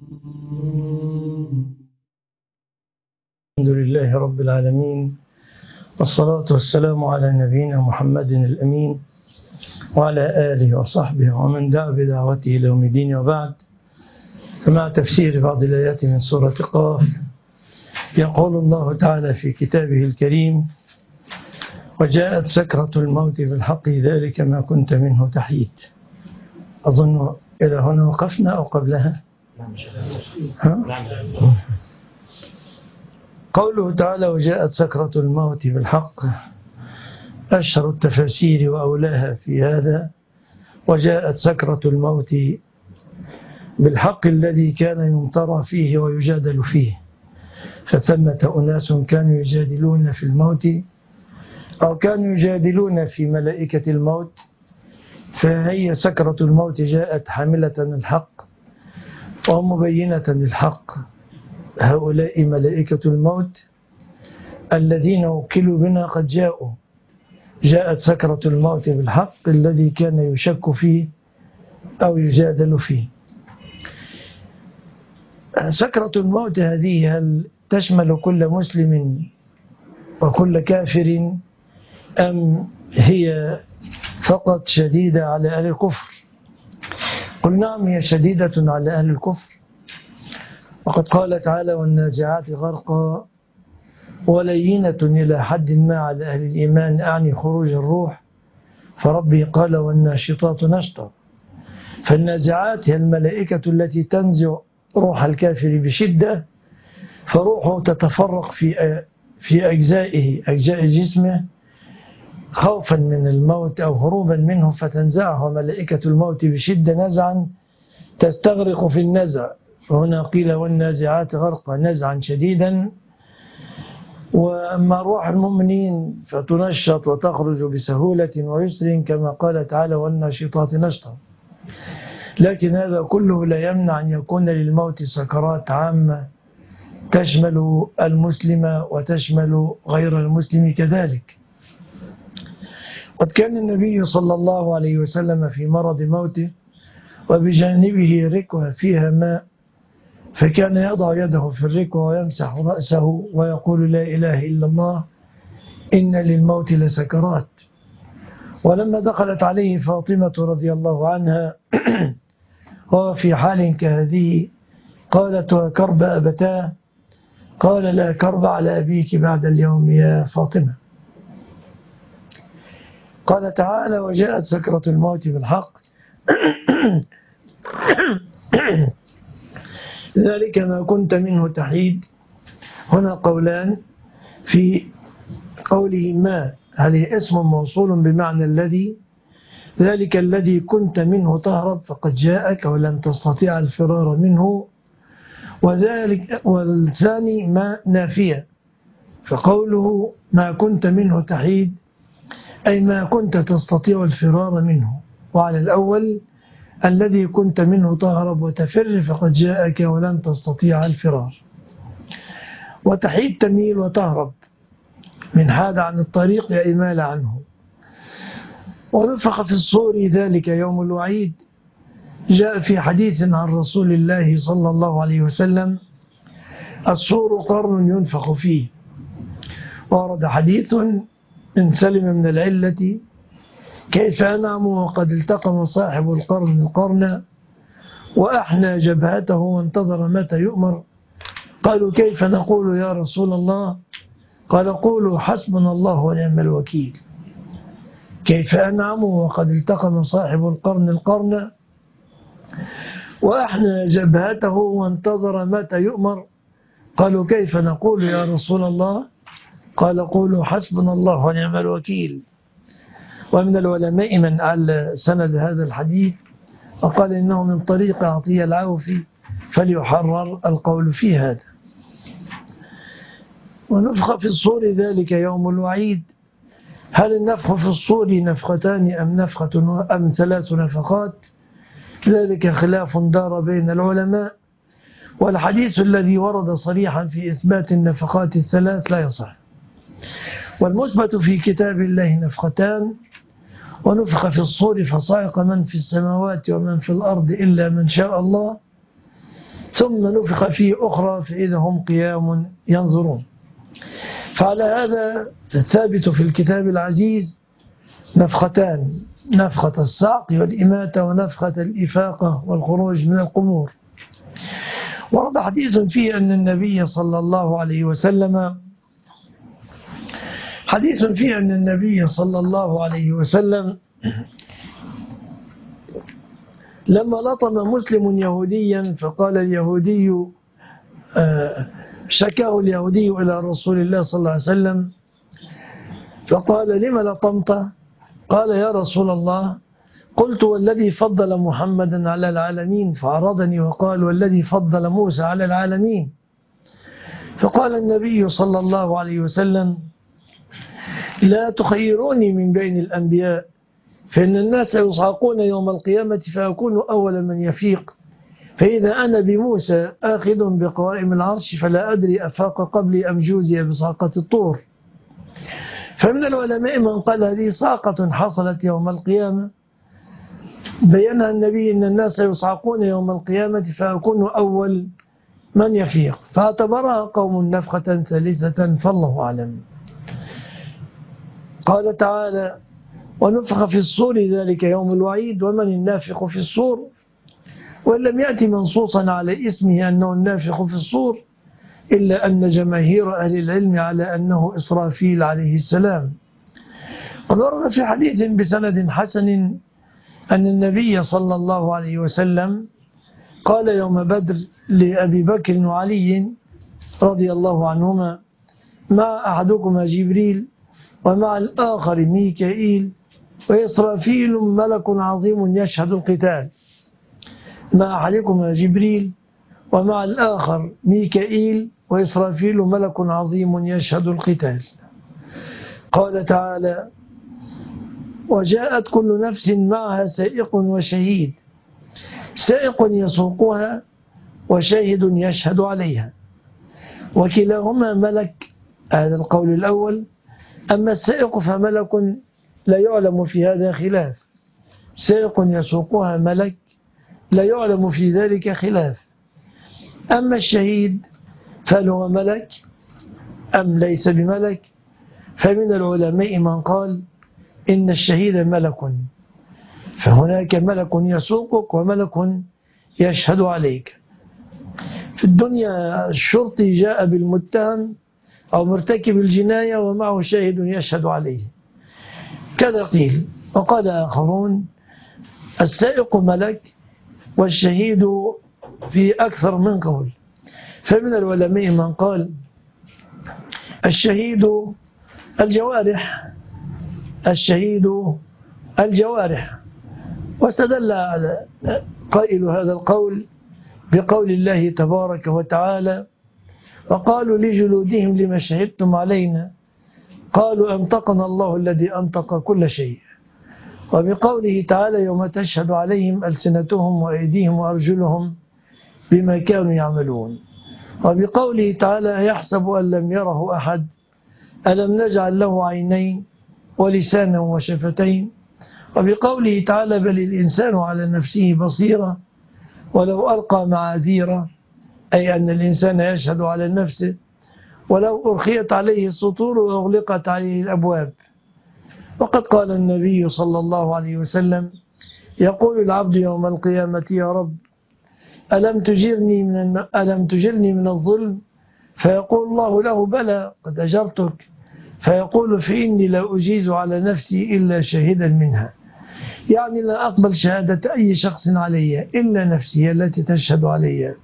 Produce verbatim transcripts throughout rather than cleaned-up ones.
الحمد لله رب العالمين، والصلاة والسلام على نبينا محمد الأمين وعلى آله وصحبه ومن دعا بدعوته إلى يوم الدين. وبعد، فمع تفسير بعض الآيات من سورة قاف، يقول الله تعالى في كتابه الكريم: وجاءت سكرة الموت بالحق ذلك ما كنت منه تحيد. أظن إلى هنا وقفنا أو قبلها؟ ها؟ قوله تعالى: وجاءت سكرة الموت بالحق، أشهر التفاسير وأولاها في هذا: وجاءت سكرة الموت بالحق الذي كان يمترى فيه ويجادل فيه، فثمة أناس كانوا يجادلون في الموت أو كانوا يجادلون في ملائكة الموت، فهي سكرة الموت جاءت حاملة الحق ومبينة الحق. هؤلاء ملائكة الموت الذين وكلوا بنا قد جاءوا. جاءت سكرة الموت بالحق الذي كان يشك فيه أو يجادل فيه. سكرة الموت هذه هل تشمل كل مسلم وكل كافر، أم هي فقط شديدة على أهل الكفر؟ قل نعم، هي شديدة على أهل الكفر، وقد قال تعالى: والنازعات غرقا، ولينة إلى حد ما على أهل الإيمان، أعني خروج الروح. فربي قال: والناشطات نشطا. فالنازعات هي الملائكة التي تنزع روح الكافر بشدة، فروحه تتفرق في في أجزائه أجزاء جسمه خوفا من الموت أو هروبا منه، فتنزعه ملائكة الموت بشدة نزعا تستغرق في النزع. فهنا قيل: والنازعات غرقا، نزعا شديدا. وأما روح المؤمنين فتنشط وتخرج بسهولة ويسر، كما قال تعالى: والناشطات نشطا. لكن هذا كله لا يمنع أن يكون للموت سكرات عامة تشمل المسلم وتشمل غير المسلم كذلك. قد كان النبي صلى الله عليه وسلم في مرض موته وبجانبه ركوة فيها ماء، فكان يضع يده في الركوة ويمسح رأسه ويقول: لا إله إلا الله، إن للموت لسكرات. ولما دخلت عليه فاطمة رضي الله عنها وهو في حال كهذه، قالت: وكرب أبتاه؟ قال: لا كرب على أبيك بعد اليوم يا فاطمة. قال تعالى: وجاءت سكرة الموت بالحق ذلك ما كنت منه تحيد. هنا قولان في قوله ما، هل هي اسم موصول بمعنى الذي، ذلك الذي كنت منه تهرب فقد جاءك ولن تستطيع الفرار منه، وذلك والثاني ما نافية. فقوله ما كنت منه تحيد أي ما كنت تستطيع الفرار منه، وعلى الأول الذي كنت منه تهرب وتفر فقد جاءك ولن تستطيع الفرار. وتحيد تميل وتهرب، من حاد عن الطريق يمال عنه. ونفخ في الصور ذلك يوم الوعيد. جاء في حديث عن رسول الله صلى الله عليه وسلم: الصور قرن ينفخ فيه. ورد حديث إن سلم من العلة: كيف أنعم وقد التقم صاحب القرن القرن وأحنى جبهته وانتظر متى يؤمر. قالوا: كيف نقول يا رسول الله؟ قال: قولوا حسبنا الله ونعم الوكيل. كيف أنعم وقد التقم صاحب القرن القرن وأحنى جبهته وانتظر متى يؤمر. قالوا: كيف نقول يا رسول الله؟ قال: قولوا حسبنا الله ونعم الوكيل. ومن العلماء من أعل سند هذا الحديث وقال إنه من طريق عطية العوفي، فليحرر القول في هذا. ونفخ في الصور ذلك يوم الوعيد. هل النفخ في الصور نفختان أم نفخة أم ثلاث نفخات؟ ذلك خلاف دار بين العلماء، والحديث الذي ورد صريحا في إثبات النفخات الثلاث لا يصح. والمثبت في كتاب الله نفختان: ونفخ في الصور فصعق من في السماوات ومن في الأرض إلا من شاء الله، ثم نفخ فيه أخرى فإذا هم قيام ينظرون. فعلى هذا الثابت في الكتاب العزيز نفختان: نفخة الصعق والإماتة، ونفخة الإفاقة والخروج من القبور. ورد حديث فيه أن النبي صلى الله عليه وسلم حديث فيه أن النبي صلى الله عليه وسلم لما لطم مسلم يهوديا فقال اليهودي شكاه اليهودي إلى رسول الله صلى الله عليه وسلم فقال: لم لطمته؟ قال: يا رسول الله، قلت: والذي فضل محمدا على العالمين، فعرضني وقال: والذي فضل موسى على العالمين. فقال النبي صلى الله عليه وسلم: لا تخيروني من بين الأنبياء، فإن الناس يصعقون يوم القيامة فأكون أول من يفيق، فإذا أنا بموسى آخذ بقوائم العرش فلا أدري أفاق قبلي أم جوزي بصعقة الطور. فمن العلماء من قال هذه صعقة حصلت يوم القيامة بينها النبي أن الناس يصعقون يوم القيامة فأكون أول من يفيق، فاعتبرها قوم نفخة ثالثة فالله أعلم. قال تعالى: ونفخ في الصور ذلك يوم الوعيد، ومن النافخ في الصور؟ وإن لم يأتي منصوصا على اسمه أنه النافخ في الصور، إلا أن جماهير أهل العلم على أنه إسرافيل عليه السلام. قد ورد في حديث بسند حسن أن النبي صلى الله عليه وسلم قال يوم بدر لأبي بكر وعلي رضي الله عنهما: مع أحدكما جبريل ومع الآخر ميكائيل وإسرافيل ملك عظيم يشهد القتال. مع أحدكما جبريل ومع الآخر ميكائيل وإسرافيل ملك عظيم يشهد القتال. قال تعالى: وجاءت كل نفس معها سائق وشهيد، سائق يسوقها وشاهد يشهد عليها، وكلاهما ملك. هذا القول الأول. أما السائق فملك لا يعلم في هذا خلاف، سائق يسوقها ملك لا يعلم في ذلك خلاف. أما الشهيد فهل هو ملك أم ليس بملك؟ فمن العلماء من قال إن الشهيد ملك، فهناك ملك يسوقك وملك يشهد عليك. في الدنيا الشرطي جاء بالمتهم أو مرتكب الجناية ومعه شاهد يشهد عليه، كذا قيل. وقال آخرون: السائق ملك والشهيد في أكثر من قول. فمن العلماء من قال الشهيد الجوارح الشهيد الجوارح واستدل على قائل هذا القول بقول الله تبارك وتعالى: وقالوا لجلودهم لما شهدتم علينا قالوا أنطقنا الله الذي أنطق كل شيء. وبقوله تعالى: يوم تشهد عليهم ألسنتهم وأيديهم وأرجلهم بما كانوا يعملون. وبقوله تعالى: يحسب أن لم يره أحد ألم نجعل له عينين ولسانا وشفتين. وبقوله تعالى: بل الإنسان على نفسه بصيرة ولو ألقى معاذيره، أي أن الإنسان يشهد على نفسه ولو أرخيت عليه السطور وأغلقت عليه الأبواب. وقد قال النبي صلى الله عليه وسلم: يقول العبد يوم القيامة: يا رب ألم تجرني من ألم تجرني من الظلم؟ فيقول الله له: بلى قد أجرتك. فيقول: فإني لا أجيز على نفسي إلا شاهدا منها، يعني لا أقبل شهادة أي شخص علي إلا نفسي التي تشهد علي.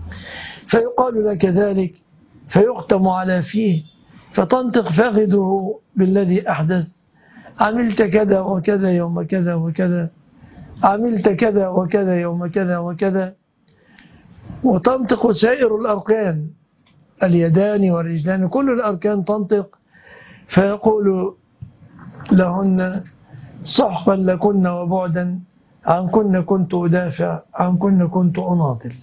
فيقال لك ذلك فيختم على فيه فتنطق فاخذه بالذي أحدث: عملت كذا وكذا يوم كذا وكذا، عملت كذا وكذا يوم كذا وكذا. وتنطق سائر الأركان، اليدان والرجلان، كل الأركان تنطق، فيقول لهن: سحقا لكن وبعدا عنكن كنت أدافع عنكن كنت أناضل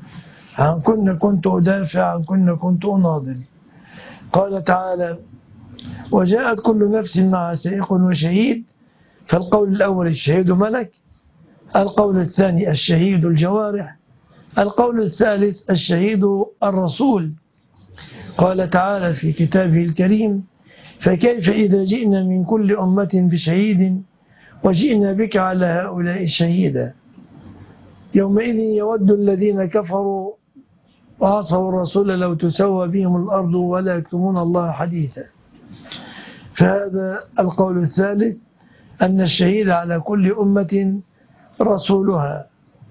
عنكن كنت أدافع عنكن كنت أناضل. قال تعالى: وجاءت كل نفس مع سائق وشهيد. فالقول الأول: الشهيد ملك. القول الثاني: الشهيد الجوارح. القول الثالث الشهيد الرسول. قال تعالى في كتابه الكريم: فكيف إذا جئنا من كل أمة بشهيد وجئنا بك على هؤلاء شهيدا يومئذ يود الذين كفروا وعصوا الرسول لو تسوى بهم الأرض ولا يكتمون الله حديثا. فهذا القول الثالث، أن الشهيد على كل أمة رسولها.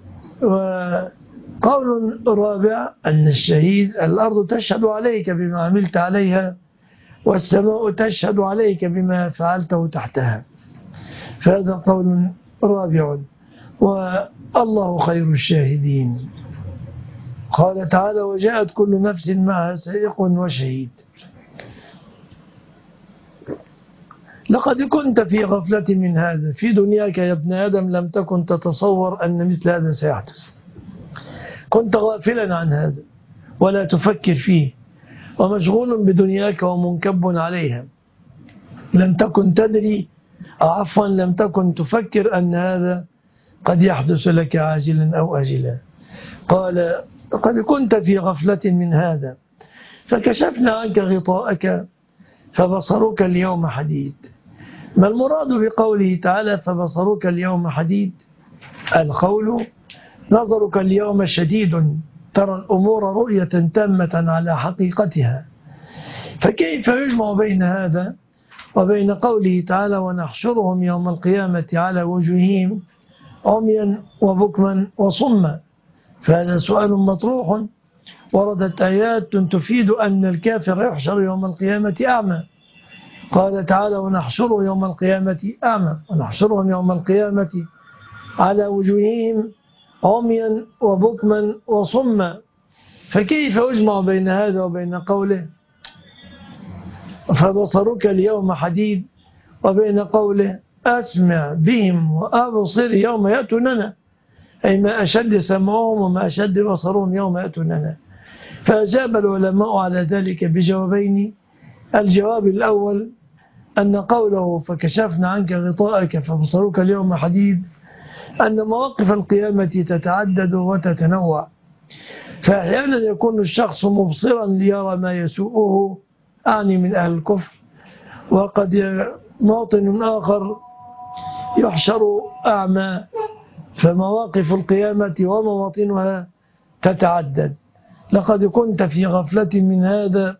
وقول رابع أن الشهيد الأرض تشهد عليك بما عملت عليها والسماء تشهد عليك بما فعلته تحتها. فهذا قول رابع، والله خير الشاهدين. قال تعالى: وجاءت كل نفس معها سائق وشهيد. لقد كنت في غفلة من هذا في دنياك يا ابن آدم، لم تكن تتصور أن مثل هذا سيحدث. كنت غافلا عن هذا ولا تفكر فيه، ومشغول بدنياك ومنكب عليها. لم تكن تدري، أو عفوا لم تكن تفكر أن هذا قد يحدث لك عاجلا أو آجلا. قال: لقد كنت في غفلة من هذا فكشفنا عنك غطاءك فبصرك اليوم حديد. ما المراد بقوله تعالى فبصرك اليوم حديد؟ القول: نظرك اليوم شديد، ترى الأمور رؤية تامة على حقيقتها. فكيف يجمع بين هذا وبين قوله تعالى: ونحشرهم يوم القيامة على وجوههم عميا وبكما وصما؟ فهذا سؤال مطروح. وردت آيات تفيد أن الكافر يحشر يوم القيامة أعمى. قال تعالى: ونحشره يوم القيامة أعمى، ونحشرهم يوم القيامة على وجوههم عميا وبكما وصما. فكيف يجمع بين هذا وبين قوله فبصرك اليوم حديد، وبين قوله أسمع بهم وأبصر يوم يأتوننا، أي ما أشد سمعهم وما أشد بصرهم يوم يأتوننا؟ فأجاب العلماء على ذلك بجوابين. الجواب الأول أن قوله فكشفنا عنك غطاءك فبصرك اليوم حديد، أن مواقف القيامة تتعدد وتتنوع. فأحيانا يكون الشخص مبصرا ليرى ما يسوءه، أعني من أهل الكفر، وقد موطن آخر يحشر أعمى. فمواقف القيامة ومواطنها تتعدد. لقد كنت في غفلة من هذا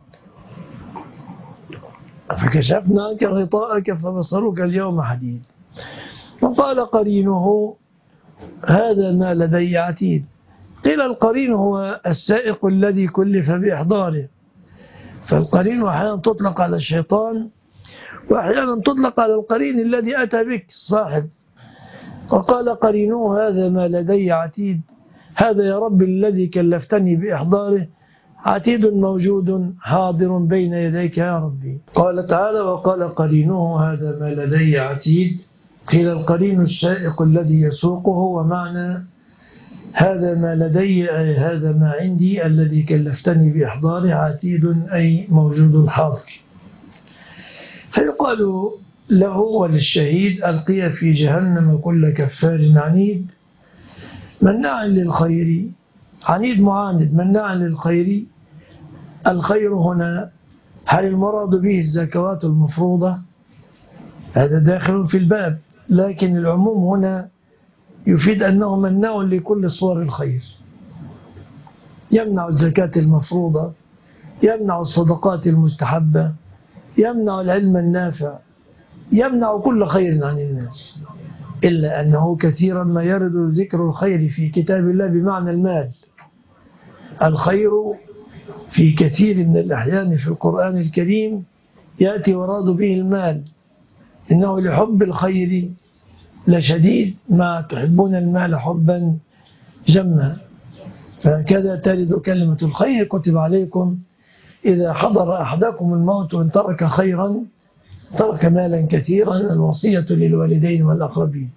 فكشفنا عنك غطاءك فبصرك اليوم حديد. وقال قرينه: هذا ما لدي عتيد. قيل القرين هو السائق الذي كلف بإحضاره. فالقرين أحيانا تطلق على الشيطان، وأحيانا تطلق على القرين الذي أتى بك صاحب. وقال قرينه: هذا ما لدي عتيد. هذا يا رب الذي كلفتني بإحضاره عتيد موجود حاضر بين يديك يا ربي. قال تعالى: وقال قرينه: هذا ما لدي عتيد. قيل القرين السائق الذي يسوقه، ومعنى هذا ما لدي أي هذا ما عندي الذي كلفتني بإحضاره عتيد أي موجود حاضر. فيقال له وللشهيد: ألقي في جهنم كل كفار عنيد مناع للخير. عنيد معاند، مناع للخير. الخير هنا هل المراد به الزكوات المفروضة؟ هذا داخل في الباب، لكن العموم هنا يفيد أنه مناع لكل صور الخير. يمنع الزكاة المفروضة، يمنع الصدقات المستحبة، يمنع العلم النافع، يمنع كل خير عن الناس. إلا أنه كثيرا ما يرد ذكر الخير في كتاب الله بمعنى المال. الخير في كثير من الأحيان في القرآن الكريم يأتي وراد به المال. إنه لحب الخير لشديد، ما تحبون المال حبا جما. فهكذا ترد كلمة الخير: كتب عليكم إذا حضر أحدكم الموت وإن ترك خيرا ترك مالا كثيرا، الوصية للوالدين والأقربين.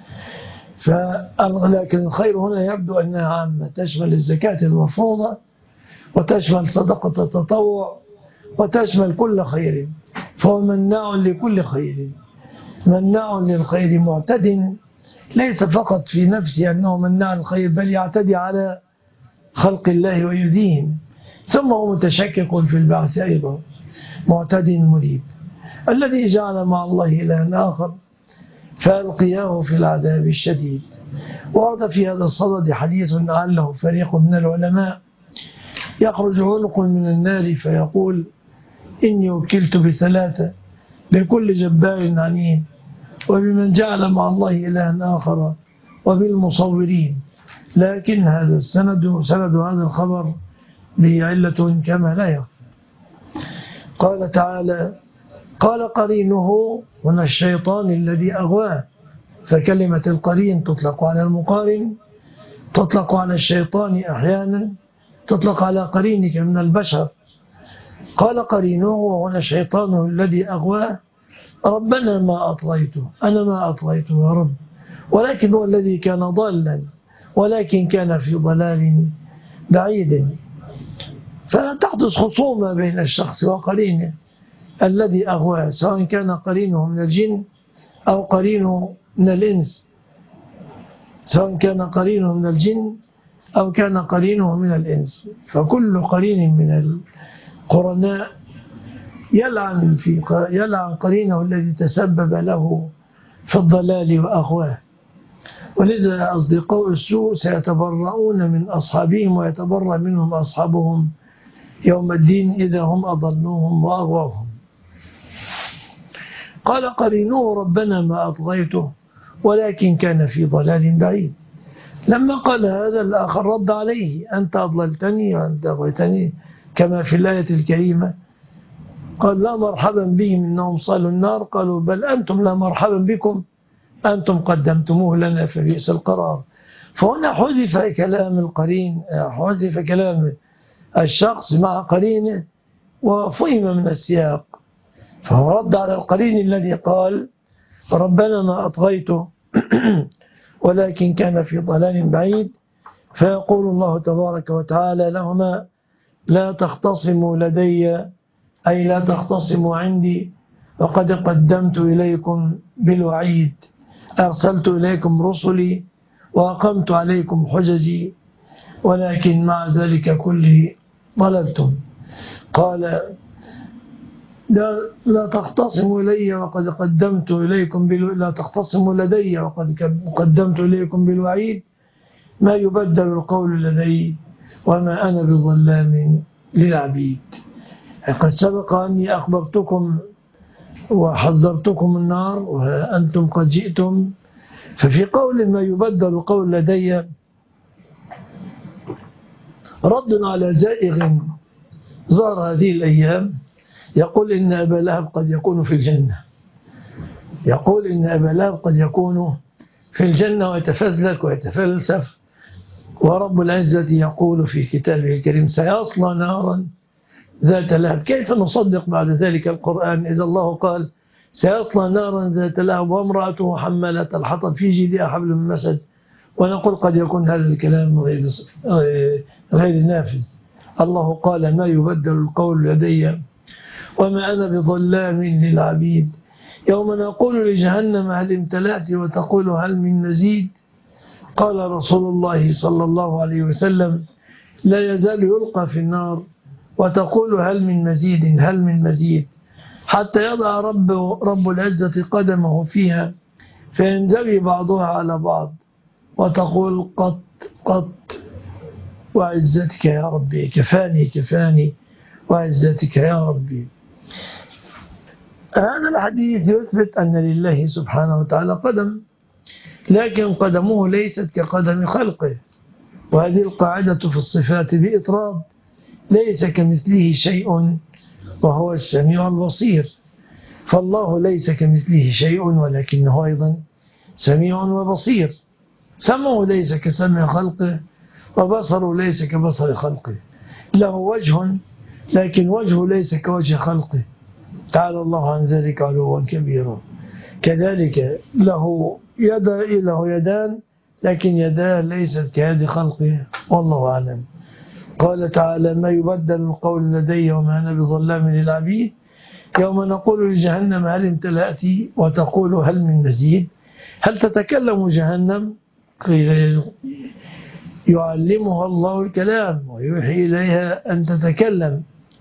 لكن الخير هنا يبدو أنها عامة، تشمل الزكاة المفروضة وتشمل صدقة التطوع وتشمل كل خير. فهو مناع لكل خير، مناع للخير معتد ليس فقط في نفسه أنه منع الخير، بل يعتدي على خلق الله ويؤذيهم. ثم هو متشكك في البعث أيضا، معتد مريب. الذي جعل مع الله إلها آخر فألقياه في العذاب الشديد. ورد في هذا الصدد حديث لعله فريق من العلماء يخرج عنق من النار فيقول: إني وكلت بثلاثة، بكل جبار عنيد، وبمن جعل مع الله إلها آخر، وبالمصورين. لكن هذا السند سند هذا الخبر به علة كما لا يخفى. قال تعالى: قال قرينه هنا الشيطان الذي أغواه. فكلمة القرين تطلق على المقارن، تطلق على الشيطان أحيانا، تطلق على قرينك من البشر. قال قرينه وهنا الشيطان الذي أغواه: ربنا ما أطغيته، أنا ما أطغيته يا رب، ولكن هو الذي كان ضالا، ولكن كان في ضلال بعيد. فتحدث خصومة بين الشخص وقرينه الذي أغواه، سواء كان قرينه من الجن أو قرينه من الإنس، سواء كان قرينه من الجن أو كان قرينه من الإنس. فكل قرين من القرناء يلعن في يلعن قرينه الذي تسبب له في الضلال وأغواه. ولذا أصدقاء السوء سيتبرؤون من أصحابهم ويتبرأ منهم أصحابهم يوم الدين إذا هم أضلوهم وأغواهم. قال قرينه: ربنا ما أطغيته، ولكن كان في ضلال بعيد. لما قال هذا الآخر رد عليه: أنت أضللتني وأنت أغويتني، كما في الآية الكريمة. قال: لا مرحبا بهم إنهم صالوا النار. قالوا: بل أنتم لا مرحبا بكم، أنتم قدمتموه لنا فبئس القرار. فهنا حذف كلام القرين، حذف كلام الشخص مع قرينه وفهم من السياق، فهو رد على القرين الذي قال: ربنا ما أطغيته ولكن كان في ضلال بعيد. فيقول الله تبارك وتعالى لهما: لا تختصموا لدي، أي لا تختصموا عندي، وقد قدمت إليكم بالوعيد، أرسلت إليكم رسلي وأقمت عليكم حجزي، ولكن مع ذلك كله ضللتم. قال: لا, لا تختصموا إلي وقد قدمت إليكم بالو... لا تختصموا لدي وقد قدمت إليكم بالوعيد، ما يبدل القول لدي وما أنا بظلام للعبيد. قد سبق أني أخبرتكم وحذرتكم النار وأنتم قد جئتم. ففي قول ما يبدل القول لدي رد على زائغ ظهر هذه الأيام، يقول إن أبا لهب قد يكون في الجنة، يقول إن أبا لهب قد يكون في الجنة ويتفزلك ويتفلسف، ورب العزة يقول في كتابه الكريم: سيصلى نارا ذات لهب. كيف نصدق بعد ذلك القرآن إذا الله قال سيصلى نارا ذات لهب وامرأته حمالة الحطب في جيدها حبل من مسد، ونقول قد يكون هذا الكلام غير غير نافذ. الله قال: ما يبدل القول لدي وما أنا بظلام للعبيد. يوم نقول لجهنم هل امتلأت وتقول هل من مزيد. قال رسول الله صلى الله عليه وسلم: لا يزال يلقى في النار وتقول هل من مزيد هل من مزيد، حتى يضع رب, رب العزة قدمه فيها فينزوي بعضها على بعض وتقول قط قط وعزتك يا ربي، كفاني كفاني وعزتك يا ربي. هذا الحديث يثبت أن لله سبحانه وتعالى قدم، لكن قدمه ليست كقدم خلقه، وهذه القاعدة في الصفات بإطراد: ليس كمثله شيء وهو السميع البصير. فالله ليس كمثله شيء ولكنه أيضا سميع وبصير. سمعه ليس كسمع خلقه، وبصره ليس كبصر خلقه. له وجه لكن وجهه ليس كوجه خلقه، تعالى الله عن ذلك علوا كبيرا. كذلك له يد له يدان لكن يداه ليست كيد خلقه، والله أعلم. قال تعالى: ما يبدل القول لدي وما أنا بظلام للعبيد. يوم نقول لجهنم هل امتلأت وتقول هل من مزيد. هل تتكلم جهنم؟ قيل يعلمها الله الكلام ويوحي إليها أن تتكلم.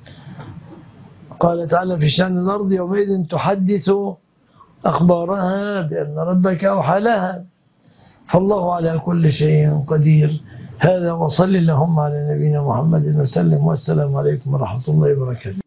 قال تعالى في شأن الأرض يومئذ تحدث أخبارها بأن ربك أوحى لها. فالله على كل شيء قدير. هذا وصل اللهم على نبينا محمد وسلم، والسلام عليكم ورحمة الله وبركاته.